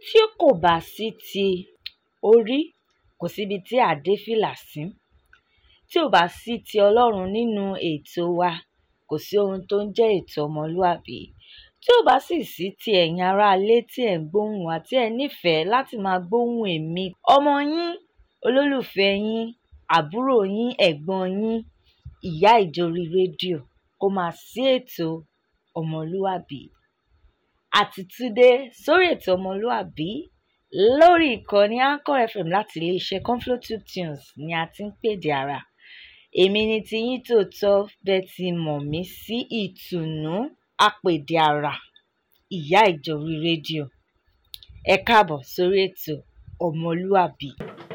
tí kò bá sí ti orí kò síbi tí à dé fìlà sí. Tí ò bá sí ti Ọlọ́run nínú ètò wa kò sí ohun tó ń jẹ́ ètò ọmọlúàbí. Tí ò bá sì sí ti ẹ̀yin ará ilé tí ẹ̀ ń gbóhùn wa tí ẹ nífẹ̀ẹ́ láti máa gbóhùn èmi ọmọ yín, olólùfẹ́ yín, àbúrò yín, ẹ̀gbọ́n yín, ìyá ìjọ orí rédíò, kó máa sí ètò ọmọlúàbí. Àti túndé sórí ètò ọmọlúàbí lórí ìkànnì Anchor FM láti iléeṣẹ́ Conflowtube Tunes ni a ti ń pèdè ara. Èmi ni tiyín tòótọ́ bẹ́ẹ̀ tí mọ̀ mí sí Ìtùnú apèdè ara, ìyá ìjọ orí rédíò. Ẹ káàbọ̀ sórí ètò ọmọlúàbí.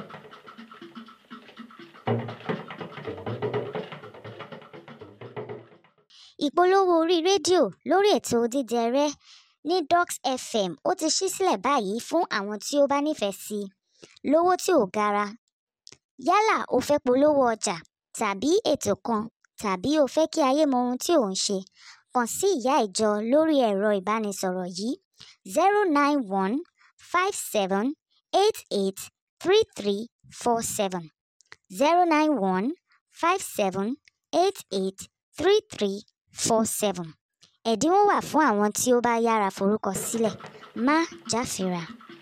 Ìpolówó orí rédíò lórí ètò Odídẹrẹ́ ní Dox FM ó ti ṣí sílẹ̀ báyìí fún àwọn tí ó bá nífẹ̀ẹ́ sí lówó tí ò gara. Yálà o fẹ́ polówó ọjà tàbí ètò kan tàbí o fẹ́ kí ayé mọ ohun tí ò ń ṣe, kàn sí ìyá ìjọ lórí ẹ̀rọ ìbánisọ̀rọ̀ yìí 09157883347 09157883347. Ẹ̀dínwó wà fún àwọn tí ó bá yára forúkọ sílẹ̀. Má jáfira.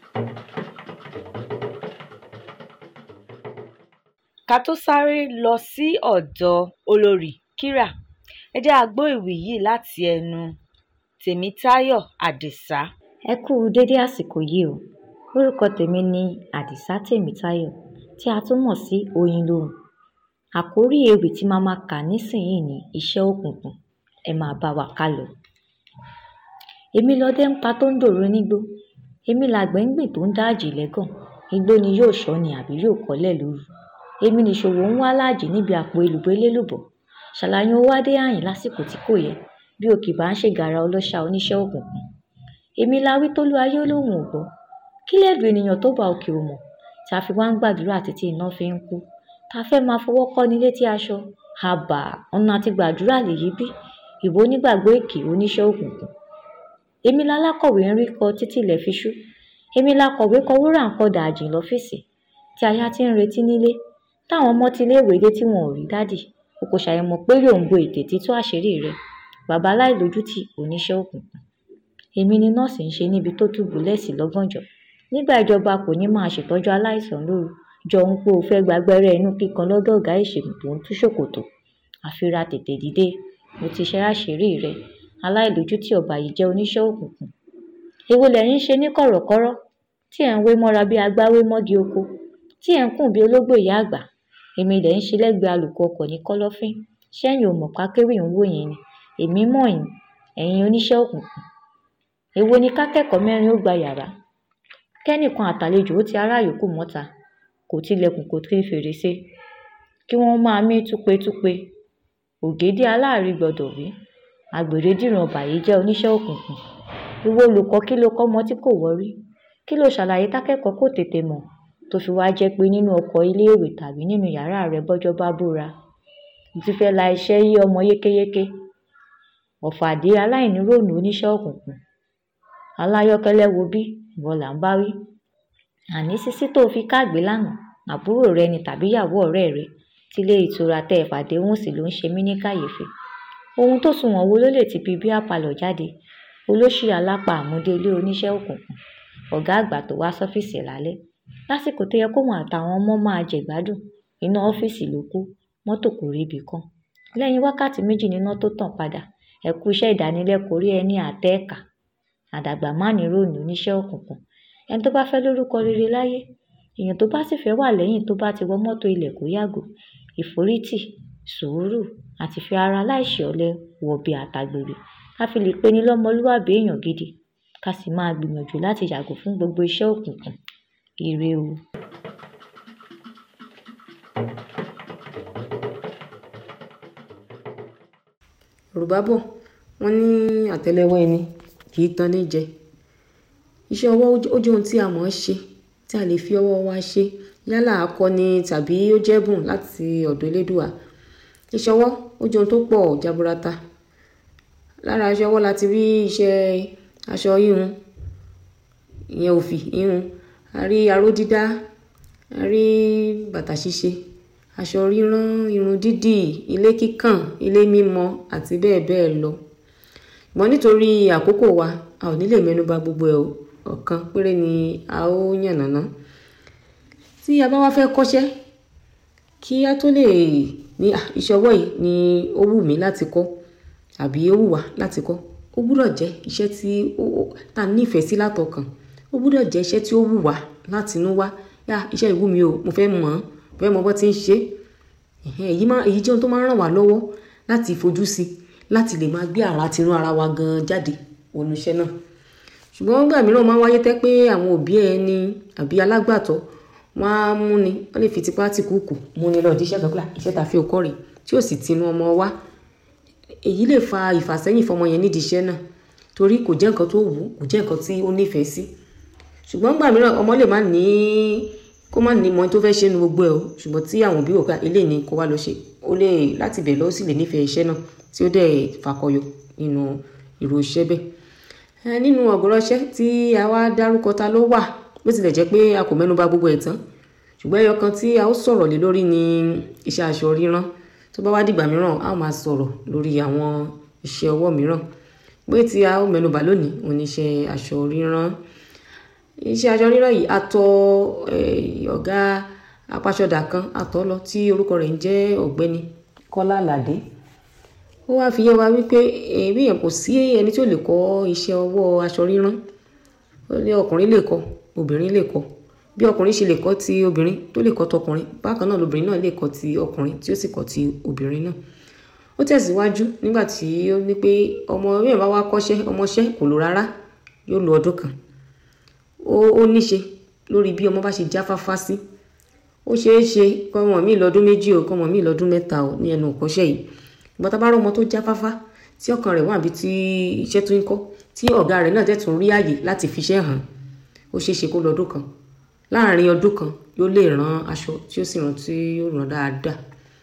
Ká tó sáré lọ sí ọ̀dọ̀ olórí Kíra, ẹ jẹ́ a gbọ́ ìwì yìí láti ẹnu Tèmítáyọ̀ Àdìsá. Ẹ kú dédé àsìkò yìí o. Orúkọ tèmi ni Àdìsá Tèmítáyọ̀ tí a tún mọ̀ sí Oyin Lohùn. Àkórí ewì tí màá máa kà nísìnyí ni iṣẹ́ òkùnkùn. Ẹ máa bá wa ká lọ. Èmi lọdẹ ń pa tó ń dòru nígbó. Èmi làgbẹ̀ ń gbìn tó ń dá àjì lẹ́gàn. Igbó ni yóò ṣọ́ ni àbí yóò kọ́lẹ̀ lóru. Èmi nìṣòwò ń wá láàjì níbi àpò èlùbọ́ elélùbọ́. Ṣàlàyé owó adé àyìn lásìkò tí kò yẹ bí o kì bá ń ṣe gàrà ọlọ́ṣà oníṣẹ́ òkùnkùn. Èmi la wí tólú ayé olóhùn ò gbọ́. Kí lẹ́dùn ènìyàn tó bá òkè ò mọ̀ tí a fi wá ń gbàdúrà títí iná fi ń kú. Ta fẹ́ máa fọwọ́ kọ́ ní létí aṣọ. Àbà ọ̀nà àti gbàdúrà lèyí bí. Ìwọ onígbàgbọ́ èké oníṣẹ́ òkùnkùn. Èmi lálákọ̀wé ń rí kọ títí ilẹ̀ fi ṣú. Èmi lákọ̀wé kọ wúrà ń kọ dàjìn lọ́fíìsì tí aya ti ń retí nílé. Táwọn ọmọ ti léèwé dé tí wọn ò rí dádì. O kò ṣàyẹ̀mọ̀ pé yóò ń bo ètè títú àṣírí rẹ̀. Bàbá aláìlójútì oníṣẹ́ òkùnkùn. Èmi ni nọ́ọ̀sì ń ṣe níbi tó túbúlẹ̀ sí lọ́gànjọ́. Nígbà ìjọba kò ní máa ṣètọ́jú aláìsàn lóru. Jọ ń pé o fẹ́ gbàgbẹ́rẹ́ inú kíkan lọ́dọ̀ ọ̀gá ìṣègùn tó ń tú ṣòkòtò. Àfira tètè dìde. Mo ti ṣe àṣírí rẹ̀. Aláìlójútì ọba yìí jẹ́ oníṣẹ́ òkùnkùn. Èwo lẹ̀yin ṣe ní kọ̀rọ̀kọ́rọ́ tí ẹ̀ ń wé mọ́ra bí agbáwé mọ́gi oko tí ẹ̀ ń kùn bí ológbò ìyá àgbà. Èmi lẹ̀ ń ṣe lẹ́gbẹ̀ẹ́ àlùkò ọkọ̀ ní kọ́lọ́fín. Ṣẹ́yìn ò mọ̀ pákéwì ń wò yín ni. Èmi mọ̀ yín, ẹ̀yin oníṣẹ́ òkùnkùn. Èwo ni kákẹ́kọ̀ọ́ mẹ́rin ó gba yàrá. Kẹ́nìkan àtàlejò ó ti ará yòókù mọ́ta. Kò tilẹ̀kùn kò tí fèrèsé. Kí wọ́n máa mí túpetúpe. Ògèdè aláàrí gbọdọ̀ wí. Àgbèrè dìran ọba yìí jẹ́ oníṣẹ́ òkùnkùn. Ìwọ olùkọ́ kí ló kọ́ ọmọ tí kò wọrí? Kí ló ṣàlàyé tákẹ́kọ̀ọ́ kò tètè mọ̀ tó fi wá jẹ́ pé nínú ọkọ̀ iléèwé tàbí nínú yàrá rẹ̀ bọ́jọ́ bá búra? Mo ti fẹ́ la iṣẹ́ yí ọmọ yékéyéké. Ọ̀fàdé aláìníròònù oníṣẹ́ òkùnkùn. Aláyọ́kẹ́lẹ́ wo bí ìwọ là ń bá wí. Àní sísí tó fi káàgbé lánàá àbúrò rẹ ni tàbí ìyàwó ọ̀rẹ́ rẹ tílé ìtura tẹ́ ẹ fàdéhùn sí ló ń ṣe mí ní kàyéfì. Ohun tó sunwọ̀n wo ló lè ti fi bí àpàlọ̀ jáde? Olóṣì alápá àmúdé ilé oníṣẹ́ òkùnkùn. Ọ̀gá àgbà tó wá sọ́fíìsì lálẹ́. Lásìkò tó yẹ kó wọn àtàwọn ọmọ máa jẹ̀gbádùn. Iná ọ́fíìsì ló kú. Mọ́tò kò rí ibì kan. Lẹ́yìn wákàtí méjì níná tó tàn padà. Ẹ kú iṣẹ́ ìdánilẹ́kọ̀ọ́ rí ẹni àtẹ́ẹ̀kà. Àdàgbà má ní ròònù oníṣẹ́ òkùnkùn. Ẹni tó bá fẹ́ lórúkọ rere láyé. Èèyàn tó bá sì fẹ́ wà lẹ́yìn tó bá ti wọ mọ́tò ilẹ̀ kó yàgò. Ìforítì, sùúrù àti fi ara láìṣe ọ̀lẹ wọ̀bì àtàgbèrè. Ká fi lè pe ní lọ́mọlúwàbí èèyàn gidi. Ká sì máa gbìyànjú láti yàgò fún gbogbo iṣẹ́ òkùnkùn. Ire o. Yorùbá bọ̀ wọ́n ní àtẹ́lẹwọ́ ẹni kì í tan ní jẹ. Iṣẹ́ ọwọ́ ó jẹ́ ohun tí a mọ̀ ọ́ ṣe tí a lè fi ọwọ́ wa ṣe yálà akọni tàbí ó jẹ́bùn láti ọ̀dọ̀ Elédùà. Iṣẹ́ ọwọ́ ó jẹ́ ohun tó pọ̀ jaburata. Lára iṣẹ́ ọwọ́ láti rí iṣẹ́ aṣọ híhun, ìyẹn òfì híhun, a rí aró dídá, a rí bàtà ṣíṣe, aṣọ rírán, irun dídì, ilé kíkàn, ilé mímọ àti bẹ́ẹ̀ bẹ́ẹ̀ lọ. Ṣùgbọ́n nítorí àkókò wa a ò ní lè mẹ́nubà gbogbo ẹ̀ ọ̀kan péré ni a ó yànnàná. Tí a bá wá fẹ́ kọ́ṣẹ́ kí a tó lè ní iṣẹ́ ọwọ́ yìí ni ó wù mí láti kọ́ àbí ó wù wá láti kọ́, ó gbúdọ̀ jẹ́ iṣẹ́ tí ta nífẹ̀ẹ́ sí látọkàn, ó gbúdọ̀ jẹ́ iṣẹ́ tí ó wù wá láti inú wá. Iṣẹ́ ìwú mi o, mo fẹ́ mọ̀ bó ti ń ṣe. Èyí jẹ́ ohun tó máa ń ràn wá lọ́wọ́ láti fojú sí, láti lè máa gbé àrà tinú ara wa gan jáde wọnú iṣẹ́ náà. Ṣùgbọ́n nígbà mìíràn máa ń wáyé tẹ́ pé àwọn òbí ẹni àbí alágbàtọ́ wọ́n á mú ni, wọ́n lè fi tipá tì kúkù mú ni lọ di iṣẹ́ kan iṣẹ́ ta fi ọkọ rẹ̀ tí ó sì tinú ọmọ wá. Èyí lè fa ìfàsẹ́yìn fọmọ yẹn nídìí iṣẹ́ náà torí kò jẹ́ nǹkan tó wù, kò jẹ́ nǹkan tí ó nífẹ̀ẹ́ sí. Ṣùgbọ́n nígbà mìíràn ọmọ lè má ní mọ tó fẹ́ ṣe nu gbogbo ẹ̀ o, ṣùgbọ́n tí àwọn òbí wò ká eléyìí ni kó wá lọ ṣe, ó lè láti bẹ̀ lọ sí lè nífẹ̀ẹ́ iṣẹ́ náà tí ó dẹ̀ fakọyọ nínú irú iṣẹ́ bẹ́ẹ̀. Nínú ọ̀gọ̀rọ̀ iṣẹ́ tí a wá dárúkọ ta ló wà, bó tilẹ̀ jẹ́ pé a kò mẹ́nubà gbogbo ẹ̀ tán, ṣùgbọ́n ẹyọ kan tí a ó sọ̀rọ̀ lé lórí ni iṣẹ́ aṣọ rírán. Tó bá wá dìgbà mìíràn a ó máa sọ̀rọ̀ lórí àwọn iṣẹ́ ọwọ́ mìíràn. Pé tí a ó mẹ́nubà lónìí òun ni iṣẹ́ aṣọ rírán. Iṣẹ́ aṣọ rírán yìí a tọ̀ ọ̀gá apasọ̀dà kan lọ tí orúkọ rẹ̀ ń jẹ́ Ọ̀gbẹ́ni Kọ́lá Àlàdé. Ó wá fi yé wa wípé bí èèyàn kò sí ẹni tí ó lè kọ́ iṣẹ́ ọwọ́ aṣọ rírán. Ọkùnrin lè kọ́, obìnrin lè kọ́. Bí ọkùnrin ṣe lè kọ́ ti obìnrin tó lè kọ́ tọkùnrin, bákan náà lobìnrin náà lè kọ́ ti ọkùnrin tí ó sì kọ́ ti obìnrin náà. Ó tẹ̀síwájú nígbà tí ó ní pé ọmọ bí bá wá kọ́ṣẹ́, ọmọṣẹ́ kò lò rárá, yóò lo ọdún kan. Ó níṣe lórí bí ọmọ bá ṣe jáfáfá sí. Ó ṣeé ṣe kọ́mọ mi lọ́dún 2 o, kọ́mọ mi lọ́dún 3 o ní ẹnu ìkọ́ṣẹ́ yìí. Ìgbà tá bá rọ́ ọmọ tó jáfáfá tí ọkàn rẹ̀ wà bí tí iṣẹ́ tó ń kọ́, tí ọ̀gá rẹ̀ náà tún rí àyè láti fiṣẹ́ hàn, ó ṣeé ṣe kó lọ́dún kan. Láàárín ọdún kan yóò lè rán aṣọ tí ó sì rán tí yóò rán dáadáa.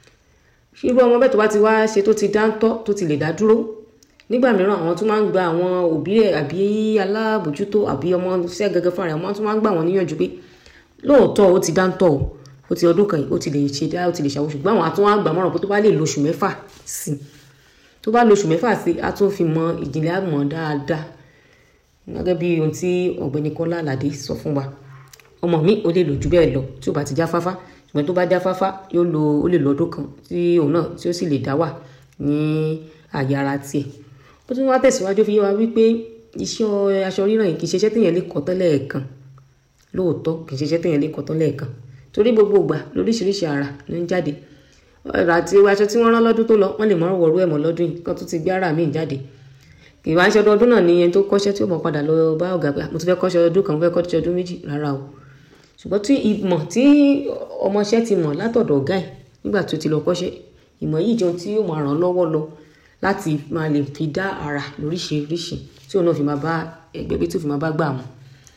Irú ọmọ bẹ́ẹ̀ tó bá ti wá ṣe tó ti dáńtọ́ tó ti lè dá dúró, nígbà mìíràn àwọn tó máa ń gba àwọn òbí rẹ̀ àbí alábòjútó àbí ọmọ iṣẹ́ gẹ́gẹ́ fúnra rẹ̀, wọ́n tún máa ń gbà wọ́n níyànjú pé lóòótọ́ ó ti dáńtọ́ o, ó ti ọdún kan yìí ó ti lè ṣe dá, ó ti lè ṣàwọ̀, ṣùgbọ́n àwọn àtún wá gbà mọ́ràn pé tó bá lè lo oṣù 6 sí, tó bá lo oṣù 6 sí, a tún fi mọ ìjìnlẹ̀ àmọ́ dáadáa. Gẹ́gẹ́ bí ohun tí Ọ̀gbẹ́ni Kọ́lá Àlàdé sọ fún wa, ọmọ mi ó lè lò jù bẹ́ẹ̀ lọ tí ó bá ti jáfáfá, ṣùgbọ́n tó bá jáfáfá ó lè lo ọdún kan tí òun náà tí ó sì lè dá wà ní àyè ara tiẹ̀. Ó tún wá tẹ̀síwájú fi yé wa wípé iṣẹ́ aṣọ rírán yìí kì í ṣe iṣẹ́ téèyàn lè kọ́ tán lẹ́ẹ̀kan. Lóòótọ́ kì í ṣe iṣẹ́ téèyàn lè kọ́ tán lẹ́ẹ̀kan torí gbogbo ìgbà lóríṣiríṣi àrà ló ń jáde. Àti aṣọ tí wọ́n rán lọ́dún tó lọ wọ́n lè mọ́ wọ̀rú ẹ̀ mọ́ lọ́dún yìí kan tó ti gbé ara míì jáde. Kì í wá ṣe ọdún náà ni ẹni tó kọ́ṣẹ́ tí ó mọ̀ padà lọ bá ọ̀gá pé mo ti fẹ́ kọ́ṣẹ́ ọdún kan, mo fẹ́ kọ́ṣẹ́ ọdún 2 rárá o. Ṣùgbọ́n tí ìmọ̀ tí ọmọṣẹ́ ti mọ̀ látọ̀dọ̀ ọ̀gá ẹ̀ nígbà tó ti lọ kọ́ṣẹ́, ìmọ̀ yìí jẹun tí yóò máa ràn lọ́wọ́ lọ láti máa lè fi dá àrà lóríṣiríṣi tí òun náà fi máa bá ẹgbẹ́ bí tó fi máa bá gbà mọ́.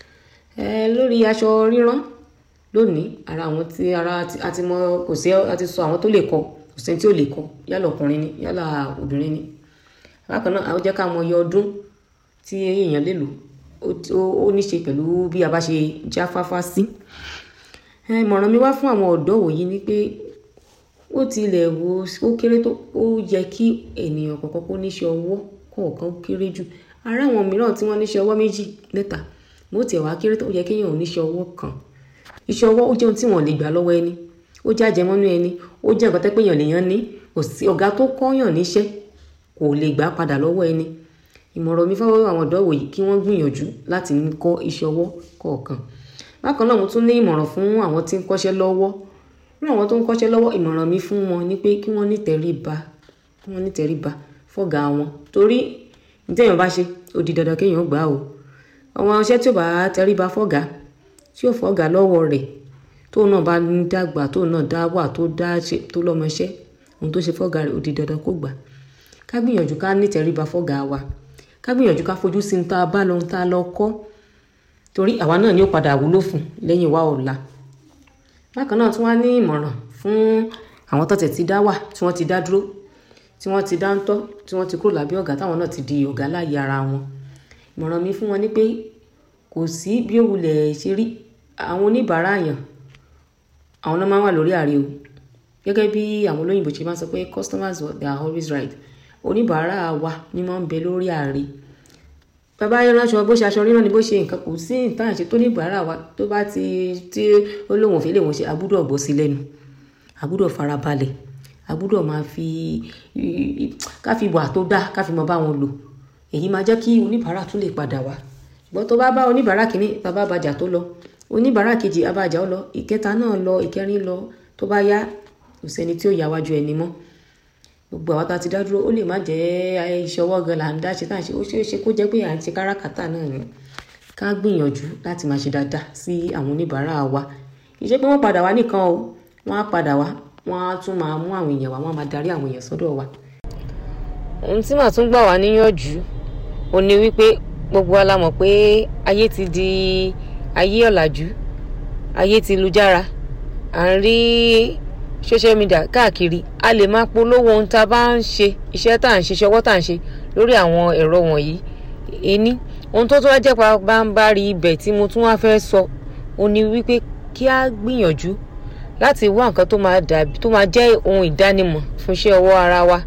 Lórí aṣọ rírán lónìí, ara àwọn tí àti mọ̀ kò sí, àti sọ àwọn tó lè kọ́, kò sẹ́ni tí ò lè kọ́, yálà ọkùnrin ni yálà obìnrin ni. Bákan náà àwọn jẹ́ ká mọ iye ọdún tí èèyàn lè lò, ó ní ṣe pẹ̀lú bí a bá ṣe jáfáfá sí. Ìmọ̀ràn mi wá fún àwọn ọ̀dọ́ wòyí ni pé ó tilẹ̀ wo ó kéré tó, ó yẹ kí ènìyàn kọ̀ọ̀kan kó níṣẹ́ ọwọ́ kọ̀ọ̀kan kéré jù. Ara àwọn mìíràn tí wọ́n níṣẹ́ ọwọ́ 2, 3, mo tiẹ̀ wá kéré tó, ó yẹ kéèyàn ò níṣẹ́ ọwọ́ kan. Iṣẹ́ ọwọ́ ó jẹ́ ohun tí wọ́n lè gbà lọ́wọ́ ẹni, ó jẹ́ àjẹmọ́nú ẹni, ó jẹ́ nǹkan tẹ́ pé èèyàn lèèyàn ní, kò sí ọ̀gá tó kọ́yàn níṣẹ́ kò lè gbà padà lọ́wọ́ ẹni. Ìmọ̀ràn mi fún àwọn ọ̀dọ́ wòyí kí wọ́n gbìyànjú láti kọ́ iṣẹ́ ọwọ́ kọ̀ọ̀kan. Bákan náà mo tún ní ìmọ̀ràn fún àwọn tí ń kọ́ṣẹ́ lọ́wọ́. Fún àwọn tó ń kọ́ṣẹ́ lọ́wọ́, ìmọ̀ràn mi fún wọn ni pé kí wọ́n ní tẹríba fọ́gá wọn torí ní téèyàn bá ṣe ó di dandan kéèyàn gbà o. Àwọn iṣẹ́ tí ò bá tẹríba fọ́gá, tí ò fọ́gá lọ́wọ́ rẹ̀, tóun náà bá ń dàgbà, tóun náà dá wà, tó dá ṣe, tó lọ́mọṣẹ́, ohun tó ṣe fọ́gá rẹ̀ ó di dandan kó gbà. Ká gbìyànjú ká ní tẹríba fọ́gá wa, ká gbìyànjú ká fojú sí tá a bá lọ tá a lọ kọ́ torí àwa náà ni ó padà wúlò fún lẹ́yìn wa ọ̀la. Bákan náà tún wá ní ìmọ̀ràn fún àwọn tó ti dá wà, tí wọ́n ti dá dúró, tí wọ́n ti dáńtọ́, tí wọ́n ti kúrò lábẹ́ ọ̀gá táwọn náà ti di ọ̀gá láyé ara wọn. Ìmọ̀ràn mi fún wọn ni pé kò sí bí ó wulẹ̀ ṣe rí àwọn oníbàárà yàn àwọn náà máa ń wà lórí ààrẹ o gẹ́gẹ́ bí àwọn olóyìnbó ṣe máa ń sọ pé customers they are always right. Oníbàárà wa ni máa ń bẹ lórí ààrẹ. Bàbá ránṣọ bó ṣe aṣọ rírán ni bó ṣe nǹkan kò sí nǹkan àṣẹ tó oníbàárà wa tó bá ti tí olóhùn òfin lè wọ́n ṣe àgbúdọ̀ gbọ́ sí lẹ́nu àgbúdọ̀ farabalẹ̀ àgbúdọ̀ máa fi ká fi wà tó dá ká fi mọ bá wọn lò èyí máa jẹ́ kí oníbàárà tún lè padà wá. Ṣùgbọ́n tó bá bá oníbàárà kìíní bàbá bàjà tó lọ oníbàárà kejì abàjà ó lọ ìkẹta náà lọ ìkẹrin lọ tó bá yá kò sẹ́ni tí ó yà wájú ẹni mọ́. Gbogbo àwọn tá ti dá dúró ó lè má jẹ́ iṣẹ́ ọwọ́ gan là ń dá ṣe tá à ń ṣe ó ṣeé ṣe kó jẹ́ pé à ń ṣe káràkátà náà ni ká gbìyànjú láti máa ṣe dáadáa sí àwọn oníbàárà wa. Kì í ṣe pé wọ́n padà wá nìkan o wọ́n á padà wá wọ́n á tún máa mú àwọn èèyàn wá wọ́n á máa darí àwọn èèyàn sọ́dọ̀ wa. Ohun tí màá tún gbà wá níyànjú ó ní wípé gbogbo wa la mọ̀ pé ayé ti di ayé ọ̀làjú ayé ti lujára à ń rí social media káàkiri a lè máa polówó ohun tá a bá ń ṣe iṣẹ́ tá à ń ṣe ṣọwọ́ tá à ń ṣe lórí àwọn ẹ̀rọ wọ̀nyí. Ení ohun tó wá jẹ́ bá ń bá rí ibẹ̀ tí mo tún wá fẹ́ sọ ó ní wípé kí a gbìyànjú láti wá nǹkan tó máa jẹ́ ohun ìdánimọ̀ fún iṣẹ́ ọwọ́ ara wa.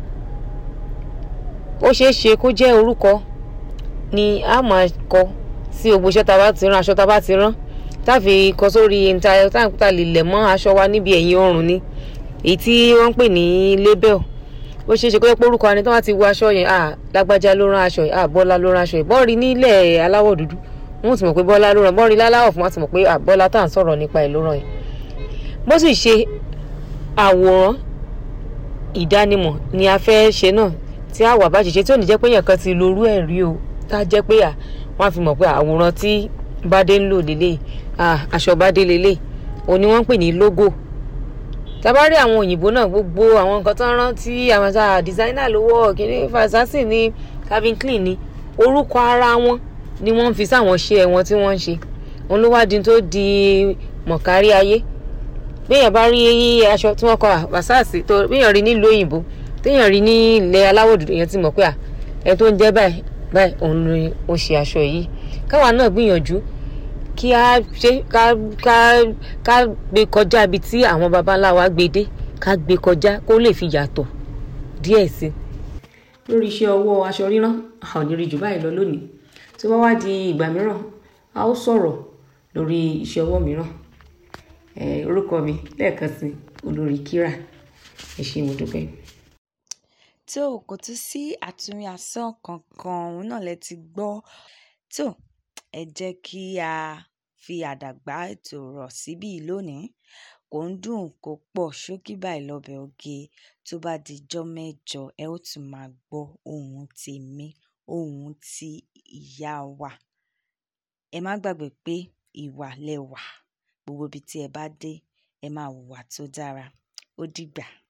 Ó ṣeé ṣe kó jẹ́ orúkọ ni a máa kọ sí gbogbo iṣẹ́ tá a bá ti rán aṣọ tá a bá ti rán táfi kọ sórí tá lè lẹ̀ mọ́ aṣọ wa níbi ẹ̀yìn ọrùn ni èyí tí wọ́n ń pè ní label. Ó ṣeé ṣe kó jẹ́ pé orúkọ ẹni tó wá ti wọ aṣọ yẹn lágbájá ló rán aṣọ yìí Bọ́lá ló rán aṣọ yìí bọ́ọ̀rí nílẹ̀ aláwọ̀ dúdú wọ́n ti mọ̀ pé Bọ́lá ló rán bọ́ọ̀rí láláwọ̀ fún wa ti mọ̀ pé Bọ́lá tá à ń sọ̀rọ̀ nípa ẹ̀ ló rán yìí. Bó sì ṣe àwòrán ìdánimọ̀ ni a fẹ́ ṣe náà tí àwa bá ṣiṣẹ́ tí ò ní jẹ́ pé èèyàn kan ti lo orú ẹ̀ rí o tá jẹ́ pé wọ́n á fi mọ̀ pé àwòrán tí Bádé ń lò lélẹ̀ aṣọ Bádé lélẹ̀ òun ni wọ́n ń pè ní logo. Tabari àwọn òyìnbó náà gbogbo àwọn nǹkan tó ń rán tí àwọn designer lówó kìíní Versace ní Calvin Klein ní orúkọ ara wọn ni wọ́n ń fi sáwọn ṣe wọn tí wọ́n ń ṣe òun ló wá di tó di mọ̀kárí ayé. Béèyàn bá rí aṣọ tí wọ́n kọ Versace tó béèyàn rí nílùú òyìnbó téèyàn rí ní ilẹ̀ aláwọ̀ dúdú èèyàn ti mọ̀ pé ẹ tó ń jẹ́ báyìí òun ni ó ṣe aṣọ yìí. Káwa náà gbìyànjú kí a ṣe ká gbé kọjá ibi tí àwọn baba ńlá wa gbé dé ká gbé kọjá kó lè fi yàtọ̀ díẹ̀ sí. Lórí iṣẹ́ ọwọ́ aṣọ rírán a ò ní rí jù báyìí lọ lónìí tí wọ́n wá di ìgbà mìíràn a ó sọ̀rọ̀ lórí iṣẹ́ ọwọ́ mìíràn. Orúkọ mi lẹ́ẹ̀kan sí Olórí Kíra ẹ ṣé mo dúpẹ́. Tó kò tún sí àtúnyàsán kankan òun náà lẹ ti gbọ́ tó ẹ jẹ́ kí a fi àdàgbà ètò rọ̀ síbí lónìí kò ń dùn kó pọ̀ ṣókí báyìí lọ́bẹ̀ oge tó bá dijọ́ mẹ́jọ ẹ ó tún máa gbọ́ ohùn tèmi ohùn ti ìyá wa. Ẹ má gbàgbé pé ìwà lẹwà gbogbo ibi tí ẹ bá dé ẹ máa hùwà tó dára ó dìgbà.